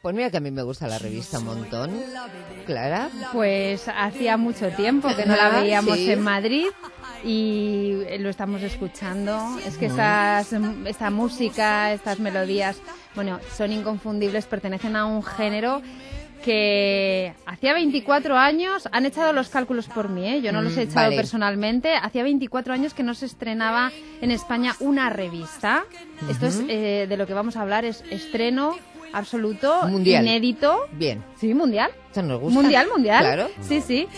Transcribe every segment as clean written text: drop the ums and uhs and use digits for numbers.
Pues mira que a mí me gusta la revista un montón. Clara. Pues hacía mucho tiempo que no la veíamos en Madrid y lo estamos escuchando. Es que esta música, estas melodías, bueno, son inconfundibles, pertenecen a un género que hacía 24 años, han echado los cálculos por mí, yo no los he echado personalmente, hacía 24 años que no se estrenaba en España una revista. Esto es de lo que vamos a hablar, es estreno absoluto, mundial. Inédito. Bien. Sí, mundial. Eso nos gusta. Mundial. Claro. Sí.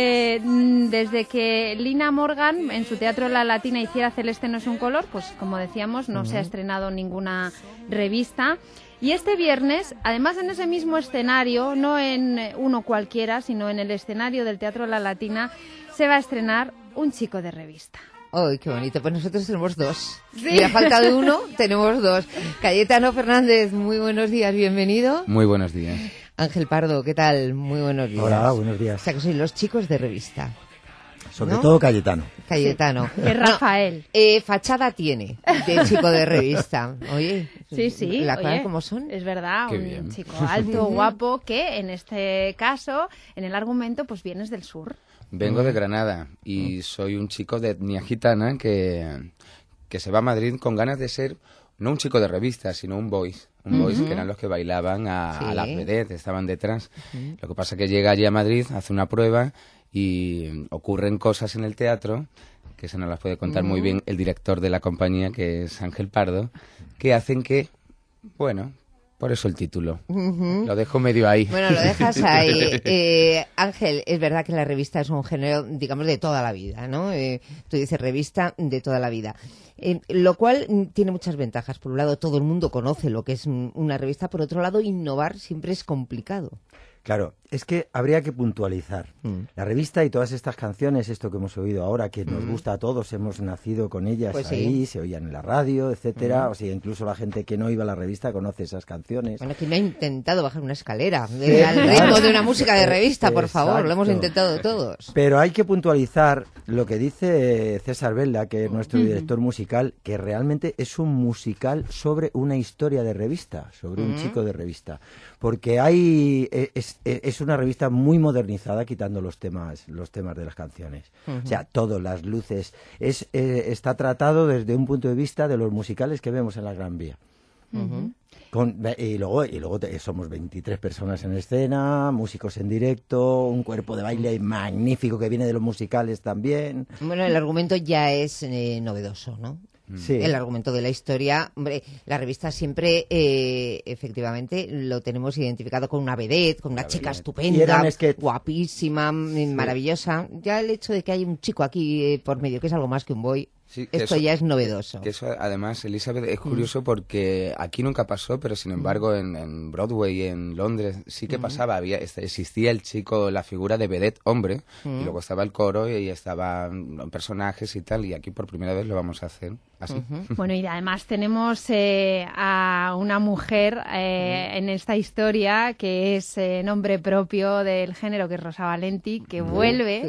Desde que Lina Morgan en su teatro La Latina hiciera Celeste no es un color, pues como decíamos, no se ha estrenado ninguna revista. Y este viernes, además en ese mismo escenario, no en uno cualquiera, sino en el escenario del Teatro La Latina, se va a estrenar Un chico de revista. ¡Ay, qué bonito! Pues nosotros tenemos dos. Sí. Y a falta de uno, tenemos dos. Cayetano Fernández, muy buenos días, bienvenido. Muy buenos días. Ángel Pardo, ¿qué tal? Muy buenos días. Hola, buenos días. O sea que sois los chicos de revista. Sobre todo Cayetano. Cayetano. Sí. Que Rafael. Fachada tiene de chico de revista. Oye, sí. La clave como son. Es verdad, Qué un bien. chico alto, guapo, que en este caso, en el argumento, pues vienes del sur. Vengo de Granada y soy un chico de etnia gitana que se va a Madrid con ganas de ser, no un chico de revista, sino un boys. Un boys que eran los que bailaban a las vedettes, estaban detrás. Lo que pasa es que llega allí a Madrid, hace una prueba y ocurren cosas en el teatro, que se nos las puede contar muy bien el director de la compañía, que es Ángel Pardo, que hacen que, bueno, por eso el título. Lo dejo medio ahí. Bueno, lo dejas ahí. Ángel, es verdad que la revista es un género, digamos, de toda la vida, ¿no? Tú dices revista de toda la vida. Lo cual tiene muchas ventajas. Por un lado, todo el mundo conoce lo que es una revista. Por otro lado, innovar siempre es complicado. Claro, es que habría que puntualizar. La revista y todas estas canciones, esto que hemos oído ahora, que nos gusta a todos, hemos nacido con ellas pues ahí, sí. Se oían en la radio, etcétera. O sea, incluso la gente que no iba a la revista conoce esas canciones. Bueno, ¿quién no ha intentado bajar una escalera al ritmo de una música de revista, por favor? Exacto. Lo hemos intentado todos. Pero hay que puntualizar lo que dice César Velda, que es nuestro director musical, que realmente es un musical sobre una historia de revista, sobre un chico de revista. Porque es una revista muy modernizada, quitando los temas de las canciones. O sea, todas las luces. Está tratado desde un punto de vista de los musicales que vemos en la Gran Vía. Y luego somos 23 personas en escena, músicos en directo, un cuerpo de baile magnífico que viene de los musicales también. Bueno, el argumento ya es novedoso, ¿no? Sí. El argumento de la historia, hombre, la revista siempre, efectivamente, lo tenemos identificado con una vedette, con una chica estupenda, guapísima, maravillosa. Ya el hecho de que hay un chico aquí por medio, que es algo más que un boy, Sí, esto ya es novedoso. Que eso, además, Elizabeth, es curioso porque aquí nunca pasó, pero sin embargo en Broadway, en Londres, sí que pasaba. Existía el chico, la figura de vedette hombre, y luego estaba el coro y estaban personajes y tal, y aquí por primera vez lo vamos a hacer así. Bueno, y además tenemos a una mujer en esta historia que es nombre propio del género, que es Rosa Valenti, que vuelve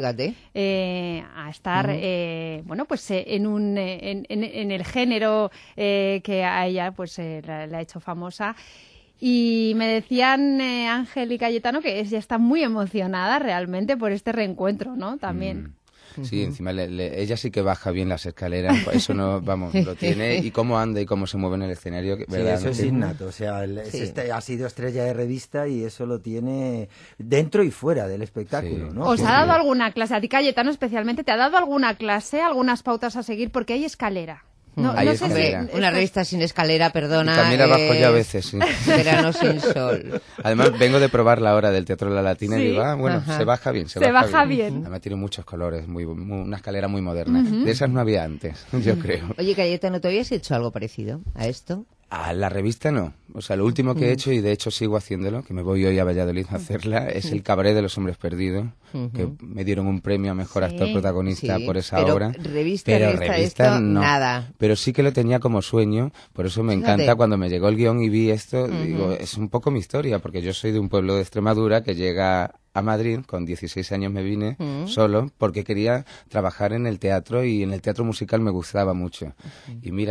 a estar, bueno, pues en el género que a ella pues la ha hecho famosa. Y me decían Ángel y Cayetano que ella está muy emocionada realmente por este reencuentro, ¿no? También. Sí, encima ella sí que baja bien las escaleras, eso no, vamos, lo tiene, y cómo anda y cómo se mueve en el escenario, ¿verdad? Sí, eso es innato, o sea, ha sido estrella de revista y eso lo tiene dentro y fuera del espectáculo, ¿no? ¿Os ha dado alguna clase, a ti Cayetano especialmente, te ha dado alguna clase, algunas pautas a seguir? Porque hay escalera. No Hay sé escalera. si una revista sin escalera, perdona. Y también abajo ya a veces, sí. Verano sin sol. Además, vengo de probar la hora del Teatro La Latina y digo, bueno, se baja bien, se baja bien. Además tiene muchos colores, una escalera muy moderna. De esas no había antes, yo creo. Oye, Cayetano, ¿tú habías hecho algo parecido a esto? A la revista no. O sea, lo último que he hecho, y de hecho sigo haciéndolo, que me voy hoy a Valladolid a hacerla, es el Cabaret de los Hombres Perdidos, que me dieron un premio a Mejor Actor Protagonista por esa obra. Pero revista no. Nada. Pero sí que lo tenía como sueño, por eso me encanta cuando me llegó el guión y vi esto, digo, es un poco mi historia, porque yo soy de un pueblo de Extremadura que llega a Madrid, con 16 años me vine solo, porque quería trabajar en el teatro y en el teatro musical me gustaba mucho. Y mira,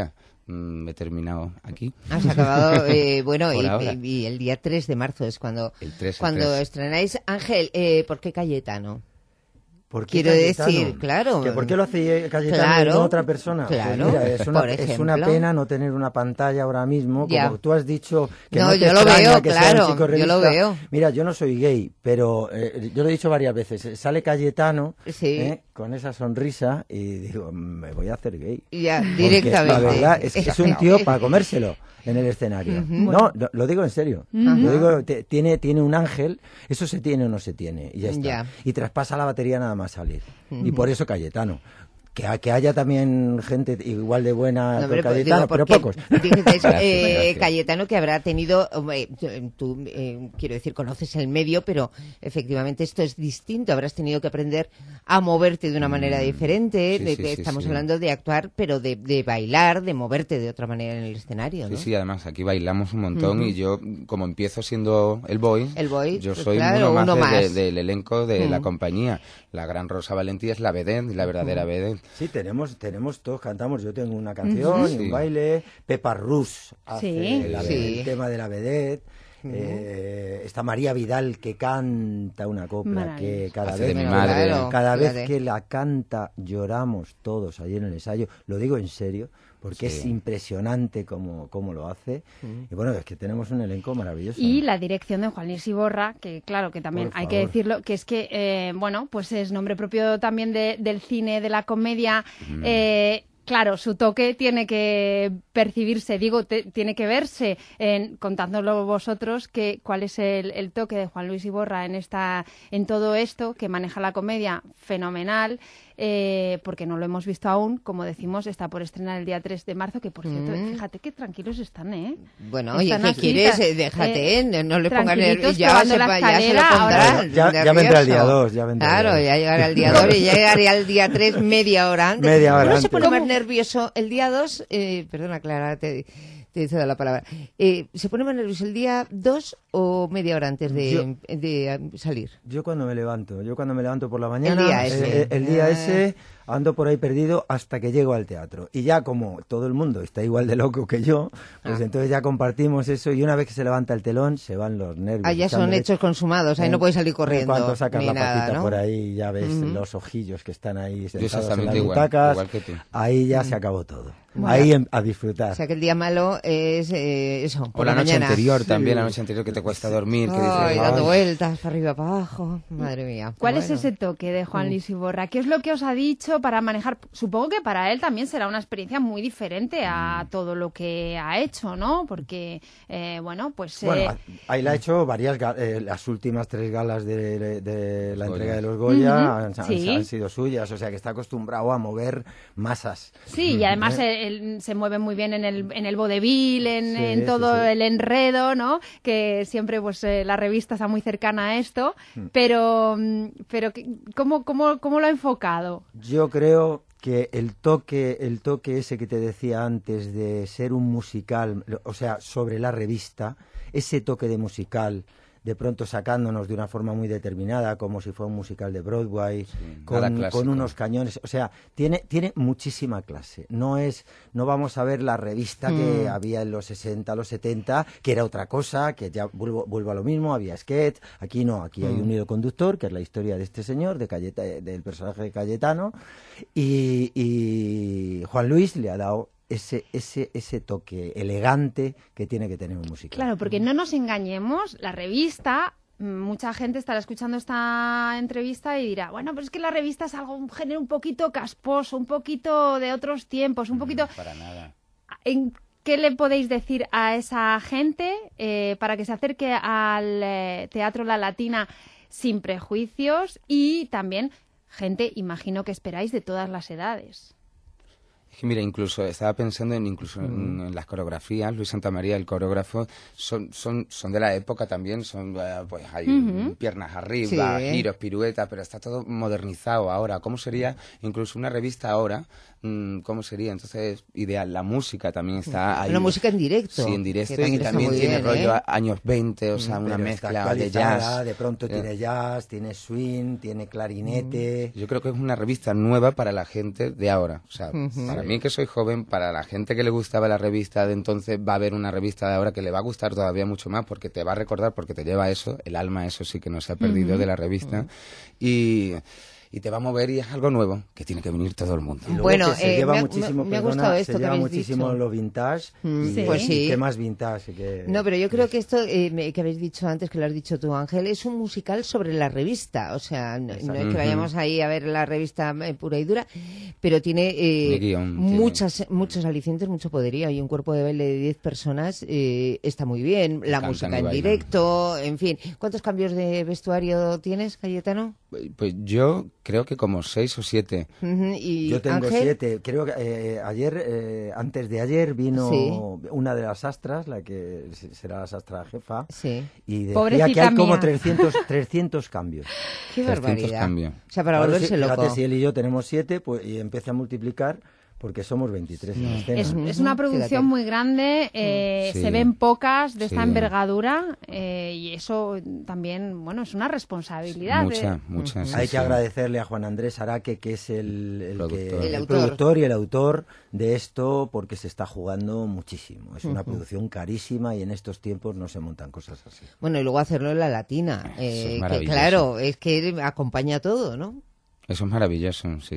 he terminado aquí. Has acabado, bueno, y el día 3 de marzo es cuando el estrenáis. Ángel, ¿por qué Cayetano? ¿Por qué Quiero Cayetano? decir, claro. ¿Que ¿Por qué lo hace Cayetano Claro, y no otra persona? claro, Pues mira, es una ejemplo. pena no tener una pantalla ahora mismo, Ya. como tú has dicho que No, no te yo lo extraña veo, que sea claro, un chico yo revista. lo veo. Mira, yo no soy gay, pero yo lo he dicho varias veces. Sale Cayetano Sí. con esa sonrisa y digo, me voy a hacer gay. Ya, Porque directamente. la verdad es que es un tío para comérselo en el escenario. No, lo digo en serio. Lo digo, tiene un ángel, eso se tiene o no se tiene, y ya está. Ya. Y traspasa la batería nada más salir. Y por eso Cayetano. Que haya también gente igual de buena No, con pero, Cayetano, pero porque pocos. dijisteis, Gracias. Cayetano, que habrá tenido, tú, quiero decir, conoces el medio, pero efectivamente esto es distinto. Habrás tenido que aprender a moverte de una manera diferente. Sí, Estamos sí. hablando de actuar, pero de bailar, de moverte de otra manera en el escenario, ¿no? Sí, además aquí bailamos un montón y yo, como empiezo siendo el boy, pues yo soy claro, uno uno más, más. del elenco de la compañía. La gran Rosa Valentí es la vedette, la verdadera vedette. Sí, tenemos todos cantamos. Yo tengo una canción y un baile. Pepa Rus hace el tema de la vedette. Está María Vidal, que canta una copla que cada Hace vez, de mi madre. cada Fíjate. vez que la canta lloramos todos ahí en el ensayo. Lo digo en serio, porque es impresionante cómo lo hace. Y bueno, es que tenemos un elenco maravilloso. Y la dirección de Juan Luis Iborra, que claro, que también Por hay favor. que decirlo, que es que, bueno, pues es nombre propio también del cine, de la comedia. Claro, su toque tiene que percibirse, tiene que verse, contándolo vosotros, cuál es el toque de Juan Luis Iborra en todo esto, que maneja la comedia fenomenal, porque no lo hemos visto aún, como decimos, está por estrenar el día 3 de marzo, que por cierto, fíjate qué tranquilos están, ¿eh? Bueno, oye, Están ¿qué así, quieres? Déjate, no le pongas nervios, tranquilitos, ya probando se la ya se lo escalera, pondrán. ahora- Ya vendrá el día nervioso. 2, ya vendrá el Claro, día 2. ya llegará el día 2 y ya llegaría el día 3 media hora antes. Media hora Uno se antes. pone más nervioso el día 2, perdona Clara, te he cedo la palabra. ¿Se pone más nervioso el día 2 o media hora antes de salir? Yo cuando me levanto por la mañana, El día ese. ese ando por ahí perdido hasta que llego al teatro. Y ya como todo el mundo está igual de loco que yo, pues entonces ya compartimos eso y una vez que se levanta el telón se van los nervios. Ah, ya son echándole- hechos consumados, ahí no puedes salir En corriendo. cuanto sacas ni la nada, patita ¿no? por ahí ya ves los ojillos que están ahí sentados en exactamente las igual, butacas, igual que tú. ahí ya se acabó todo. Bueno. Ahí a disfrutar. O sea que el día malo es eso, por O la noche mañana. anterior también, la noche anterior que te cuesta dormir, que dices, Ay, dando "Ay". vueltas para arriba, para abajo. Madre mía. ¿Cuál es Bueno. ese toque de Juan Luis Iborra? ¿Qué es lo que os ha dicho para manejar? Supongo que para él también será una experiencia muy diferente a todo lo que ha hecho, ¿no? Porque, bueno, pues... Bueno, ahí le ha hecho varias, las últimas 3 galas de la Los entrega Goya. de los Goya Sí. han sido suyas, o sea que está acostumbrado a mover masas. Sí, y además él se mueve muy bien en el vodevil, en Sí, todo sí, sí. el enredo, ¿no? Que siempre pues la revista está muy cercana a esto, pero ¿cómo lo ha enfocado? Yo creo que el toque ese que te decía antes de ser un musical, o sea, sobre la revista, ese toque de musical, de pronto sacándonos de una forma muy determinada, como si fuera un musical de Broadway, nada clásico. con unos cañones, o sea, tiene muchísima clase. No vamos a ver la revista que había en los 60, los 70, que era otra cosa, que ya vuelvo a lo mismo, había sketch, aquí no, aquí hay un hilo conductor, que es la historia de este señor, del personaje de Cayetano, y Juan Luis le ha dado ese toque elegante que tiene que tener un musical. Claro, porque no nos engañemos, la revista, mucha gente estará escuchando esta entrevista y dirá, bueno, pero es que la revista es un género un poquito casposo, un poquito de otros tiempos, un poquito... Para nada. ¿Qué le podéis decir a esa gente para que se acerque al Teatro La Latina sin prejuicios? Y también, imagino que esperáis de todas las edades. Es que mira, incluso estaba pensando en las coreografías. Luis Santamaría, el coreógrafo, son de la época también. Pues hay piernas arriba, Sí. giros, piruetas, pero está todo modernizado ahora. ¿Cómo sería incluso una revista ahora? ¿Cómo sería? Entonces, ideal. La música también está ahí. Una música en directo. Sí, en directo, que y está también muy tiene bien, rollo ¿eh? años 20, o sea, una Pero está mezcla de actualizada, jazz. de pronto tiene jazz, tiene swing, tiene clarinete. Yo creo que es una revista nueva para la gente de ahora, o sea, para para mí que soy joven, para la gente que le gustaba la revista de entonces, va a haber una revista de ahora que le va a gustar todavía mucho más, porque te va a recordar, porque te lleva eso, el alma, eso sí que no se ha perdido de la revista, y te va a mover y es algo nuevo, que tiene que venir todo el mundo. Y luego Bueno, se lleva muchísimo, me ha gustado esto se que lleva habéis muchísimo dicho. lo vintage, y, Pues sí. y qué más vintage. No, pero yo creo que esto que habéis dicho antes, que lo has dicho tú, Ángel, es un musical sobre la revista. O sea, no es que vayamos ahí a ver la revista pura y dura, pero tiene muchos alicientes, mucho poderío. Y un cuerpo de baile de 10 personas está muy bien. La música en directo, en fin. ¿Cuántos cambios de vestuario tienes, Cayetano? Pues yo creo que como 6 o 7. ¿Y yo tengo Ángel? 7. Creo que antes de ayer vino una de las astras, la que será la sastra jefa, y decía Pobrecita que hay como mía. 300 cambios. ¡Qué 300 barbaridad! cambios. O sea, para volverse loco. Fíjate, si él y yo tenemos 7, pues, y empieza a multiplicar, porque somos 23 en escena. Es una producción muy grande, Sí. se ven pocas de esta Sí. envergadura y eso también, bueno, es una responsabilidad. Muchas. Sí, Hay que sí. agradecerle a Juan Andrés Araque, que es el Productor. productor y el autor de esto, porque se está jugando muchísimo. Es una producción carísima y en estos tiempos no se montan cosas así. Bueno, y luego hacerlo en la latina. Eso es Que maravilloso. claro, es que acompaña todo, ¿no? Eso es maravilloso, sí.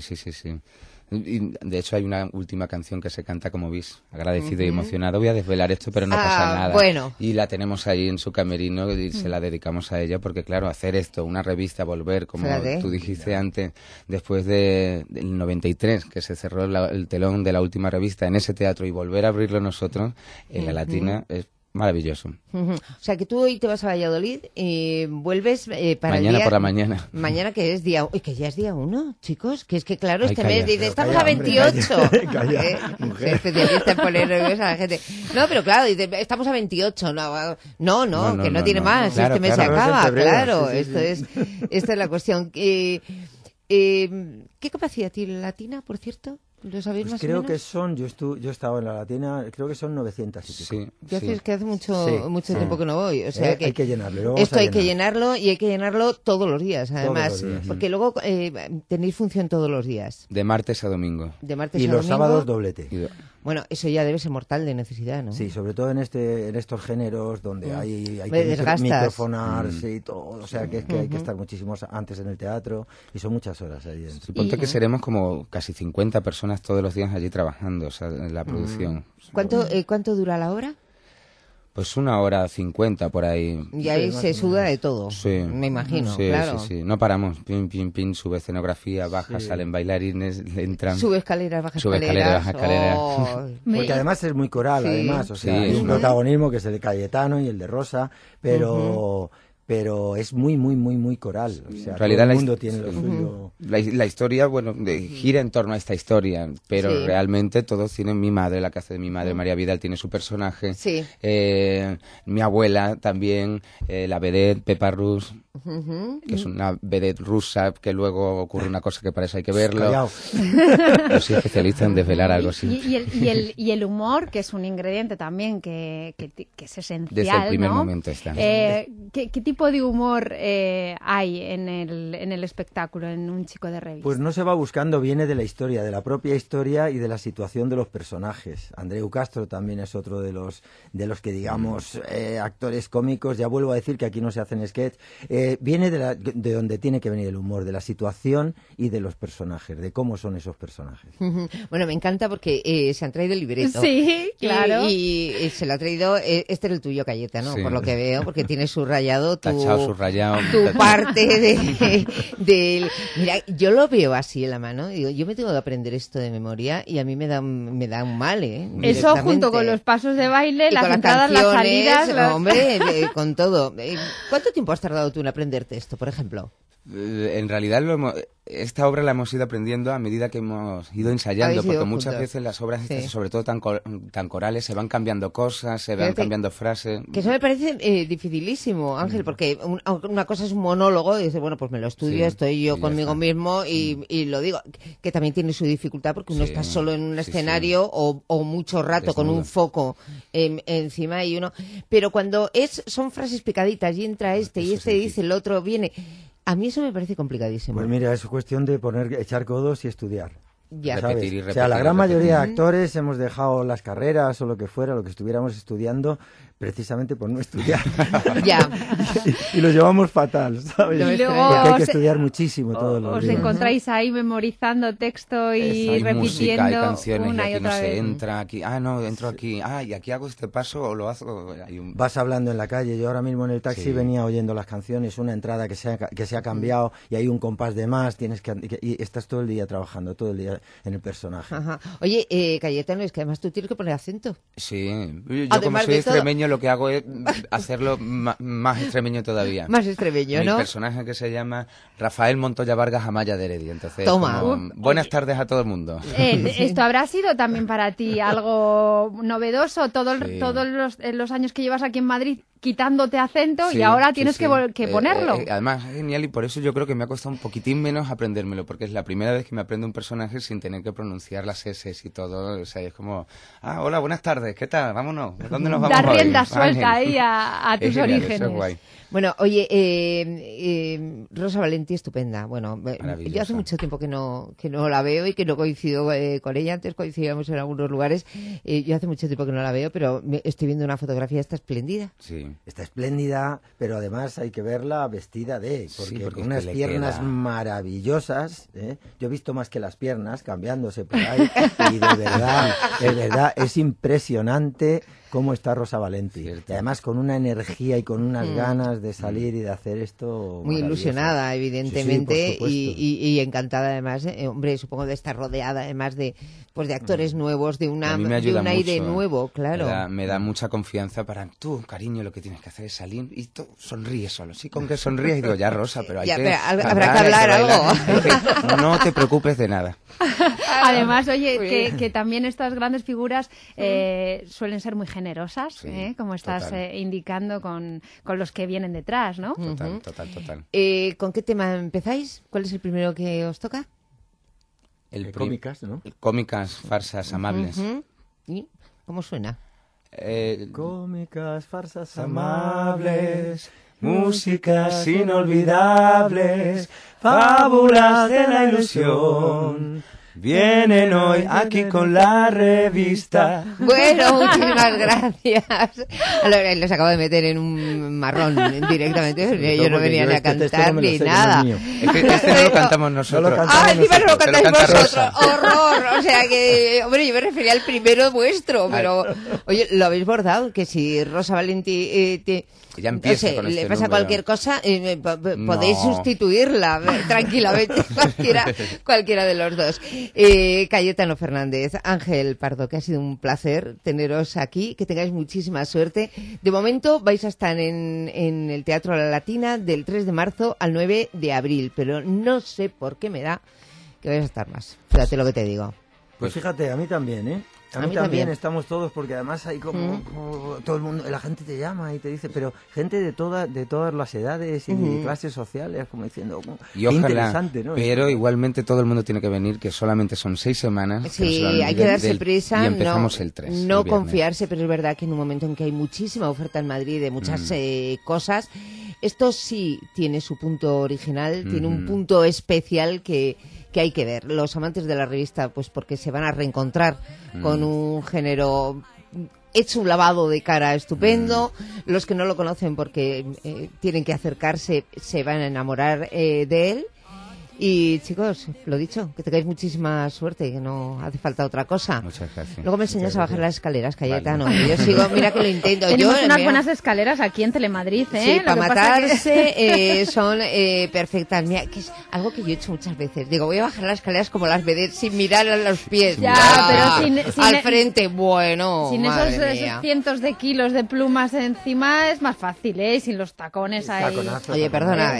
Y de hecho hay una última canción que se canta como bis, agradecido y emocionado. Voy a desvelar esto, pero no pasa nada. Bueno. Y la tenemos ahí en su camerino y se la dedicamos a ella porque, claro, hacer esto, una revista, volver, como Fíjate. tú dijiste antes, después del 93, que se cerró el telón de la última revista en ese teatro y volver a abrirlo nosotros en la Latina es maravilloso. O sea, que tú hoy te vas a Valladolid y vuelves para Mañana el día... por la mañana. Mañana que es día... Uy, que ya es día 1, chicos. Que es que, claro, Ay, este calla. mes dice, Pero estamos calla, a hombre, 28. calla, mujer. Soy especialista en poner nerviosa a la gente. No, pero claro, dice, estamos a 28. No, que no tiene más. Claro, este mes claro. se acaba, En febrero, claro. sí, Esta es la cuestión. ¿Qué capacidad tiene la Latina, por cierto? ¿Lo sabéis Pues más creo o que menos? son, yo he estado en la Latina, creo que son 900 y pico. Sí, Yo sí. es que hace mucho Sí. tiempo que no voy, o sea Hay que llenarlo. Lo vamos esto a hay que llenar. llenarlo y hay que llenarlo todos los días, además, los días. porque luego tenéis función todos los días, De martes a domingo. de martes Y a los domingo. sábados doblete. Y- Bueno, eso ya debe ser mortal de necesidad, ¿no? Sí, sobre todo en estos géneros donde hay Me que desgastas. microfonarse y todo, o sea que es que hay que estar muchísimos antes en el teatro y son muchas horas ahí dentro. Suponte que seremos como casi 50 personas todos los días allí trabajando, o sea, en la producción. ¿Cuánto dura la hora? Pues 1 hora 50 por ahí. Y ahí más se o suda menos. de todo, Sí. me imagino, Sí, claro. sí. No paramos. Pim, pim, pim, sube escenografía, baja, salen bailarines, entran. Sube escaleras, baja Sube escaleras. escaleras, baja escaleras. Oh, Porque además es muy coral, Sí. además, o sea, Sí, hay es un muy- protagonismo que es el de Cayetano y el de Rosa, pero es muy, muy, muy, muy coral. O sea, En realidad todo el la mundo hist- tiene lo suyo. La historia, bueno, gira en torno a esta historia, pero Sí. realmente todos tienen mi madre, la que hace de mi madre, María Vidal, tiene su personaje. Sí. Mi abuela también, la vedette Pepa Rus, que es una vedette rusa, que luego ocurre una cosa que para eso hay que verlo. Callao. Yo soy especialista en desvelar algo así. Y el humor, que es un ingrediente también que es esencial, Desde el primer ¿no? momento está. ¿Qué tipo de humor hay en el espectáculo, en Un chico de revista? Pues no se va buscando, viene de la historia, de la propia historia y de la situación de los personajes. Andreu Castro también es otro de los que digamos actores cómicos. Ya vuelvo a decir que aquí no se hacen sketch. Viene de donde tiene que venir el humor, de la situación y de los personajes, de cómo son esos personajes. Bueno, me encanta porque se han traído el libreto. Sí, claro. Y se lo ha traído, este era el tuyo, Cayetano, Sí. por lo que veo, porque tienes subrayado Tachado, subrayado. tu parte del... Mira, yo lo veo así en la mano, digo, yo me tengo que aprender esto de memoria y a mí me da un mal, ¿eh? Eso Directamente. junto con los pasos de baile, Y las con las entradas, las canciones, salidas... hombre, con todo. ¿Cuánto tiempo has tardado tú en aprenderte esto, por ejemplo? En realidad esta obra la hemos ido aprendiendo a medida que hemos ido ensayando, Habéis ido porque muchas juntos. veces las obras estas, Sí. sobre todo tan corales, se van cambiando cosas, se van Fíjate, cambiando frases. Que eso me parece dificilísimo, Ángel, porque una cosa es un monólogo y dices, bueno, pues me lo estudio, Sí, estoy yo y ya conmigo está. mismo y lo digo, que también tiene su dificultad porque uno Sí, está solo en un sí, escenario o mucho rato con Desnudo. un foco encima y uno... Pero cuando son frases picaditas y entra este y Eso este es dice, el otro viene... A mí eso me parece complicadísimo. Pues mira, es cuestión de echar codos y estudiar. Ya. repetir y repetir. O sea, la gran mayoría de actores hemos dejado las carreras o lo que fuera, lo que estuviéramos estudiando, precisamente por no estudiar. Ya. y lo llevamos fatal, ¿sabes? Y luego Porque hay que estudiar muchísimo todos los os días. encontráis ahí memorizando texto y Hay repitiendo música, hay canciones, una y y aquí no otra se vez. entra, aquí, no, entro aquí, y aquí hago este paso o lo hago. Hay un... Vas hablando en la calle, yo ahora mismo en el taxi Sí. venía oyendo las canciones, una entrada que se ha cambiado y hay un compás de más, y estás todo el día trabajando, todo el día en el personaje. Ajá. Oye, Cayetano, es que además tú tienes que poner acento. Sí, yo como Además soy de todo- extremeño lo que hago es hacerlo más extremeño todavía. Más extremeño, Mi ¿no? personaje que se llama Rafael Montoya Vargas Amaya de Heredia. Entonces, Toma. como, buenas tardes a todo el mundo. ¿Esto habrá sido también para ti algo novedoso? Sí. Todos los años que llevas aquí en Madrid quitándote acento Sí, y ahora sí, tienes sí. que ponerlo. Además, es genial y por eso yo creo que me ha costado un poquitín menos aprendérmelo, porque es la primera vez que me aprendo un personaje sin tener que pronunciar las S y todo. O sea, es como, hola, buenas tardes, ¿qué tal? Vámonos. ¿Dónde nos vamos Dar hoy? rienda suelta Ángel. ahí a tus Es genial, orígenes. eso es guay. Bueno, oye, Rosa Valentí, estupenda. Bueno, yo hace mucho tiempo que no la veo y que no coincido con ella. Antes coincidíamos en algunos lugares. Yo hace mucho tiempo que no la veo, pero estoy viendo una fotografía, está espléndida. Sí. Está espléndida, pero además hay que verla vestida Sí, porque porque con es unas que le piernas queda. maravillosas, ¿eh? Yo he visto más que las piernas cambiándose por ahí y de verdad, es impresionante cómo está Rosa Valentí. Cierto. Y además con una energía y con unas ganas de salir y de hacer esto Muy maravilloso. ilusionada, evidentemente, Sí, sí, por supuesto. y encantada además, hombre, supongo de estar rodeada además de actores nuevos, de A mí me de ayuda un aire mucho. nuevo, claro. Me da mucha confianza para tú, cariño, lo que tienes que hacer es salir y tú sonríes solo. Sí, con que sonríes y digo, ya Rosa, pero hay Ya, que pero cantar, habrá que hay hablar bailar. algo. No te preocupes de nada. Además, oye, Muy bien. que también estas grandes figuras suelen ser muy generosas, Sí, como estás total. indicando con los que vienen detrás, ¿no? Total, total. ¿Con qué tema empezáis? ¿Cuál es el primero que os toca? Cómicas, ¿no? Cómicas, farsas, amables. Ujú. ¿Y cómo suena? Cómicas, farsas Amables, músicas inolvidables, fábulas de la ilusión. Vienen hoy aquí con la revista. Bueno, muchísimas gracias. Los acabo de meter en un marrón directamente. Yo no venía ni a cantar ni nada. Es que este no lo cantamos nosotros. No lo cantamos Encima no lo Se lo cantáis canta vosotros. Rosa. ¡Horror! O sea que, hombre, yo me refería al primero vuestro, pero, oye, lo habéis bordado, que si Rosa Valentí Ya empieza no sé, con este le pasa número. cualquier cosa, podéis No. sustituirla tranquilamente, cualquiera de los dos. Cayetano Fernández, Ángel Pardo, que ha sido un placer teneros aquí, que tengáis muchísima suerte. De momento vais a estar en el Teatro La Latina del 3 de marzo al 9 de abril, pero no sé por qué me da que vais a estar más. Fíjate lo que te digo. Pues fíjate, a mí también, ¿eh? A mí también estamos todos, porque además hay como todo el mundo, la gente te llama y te dice, pero gente de todas las edades y clases sociales, como diciendo, Y qué ojalá, interesante, ¿no? pero igualmente todo el mundo tiene que venir, que solamente son 6 semanas. Sí, no se lo olviden, hay que darse prisa. Y empezamos no, el 3. No el viernes. confiarse, pero es verdad que en un momento en que hay muchísima oferta en Madrid de muchas cosas, esto sí tiene su punto original, tiene un punto especial que hay que ver. Los amantes de la revista, pues porque se van a reencontrar con un género hecho un lavado de cara estupendo. Los que no lo conocen porque tienen que acercarse, se van a enamorar de él. Y chicos, lo dicho, que tengáis muchísima suerte, que no hace falta otra cosa. Muchas gracias. Luego me enseñas a bajar las escaleras, Cayetano. Vale. Yo sigo, mira que lo intento. Tenemos yo, unas mira, buenas escaleras aquí en Telemadrid, ¿eh? Sí, Lo para que pasa matarse son perfectas. Mira, que es algo que yo he hecho muchas veces. Digo, voy a bajar las escaleras como las vedettes sin mirar a los pies. Ya, Ah, pero sin al frente, bueno, Sin madre esos mía. cientos de kilos de plumas encima es más fácil, ¿eh? Sin los tacones ahí. Taconazo, Oye, perdona,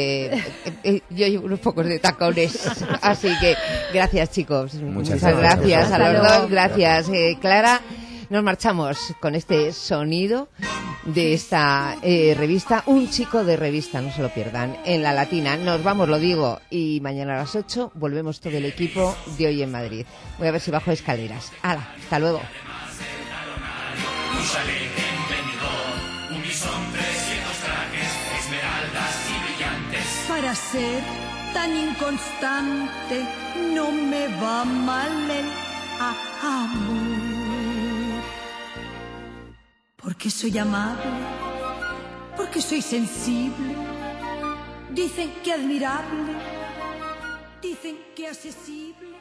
yo llevo unos pocos de tacones, así que gracias, chicos. Muchas gracias gracias. a los Hasta luego. dos, gracias, Clara. Nos marchamos con este sonido de esta revista, Un chico de revista, no se lo pierdan, en La Latina. Nos vamos, lo digo, y mañana a las 8 volvemos todo el equipo de Hoy en Madrid. Voy a ver si bajo escaleras. ¡Hala! Hasta luego. Para ser tan inconstante, no me va mal el amor. Porque soy amable, porque soy sensible, dicen que admirable, dicen que accesible.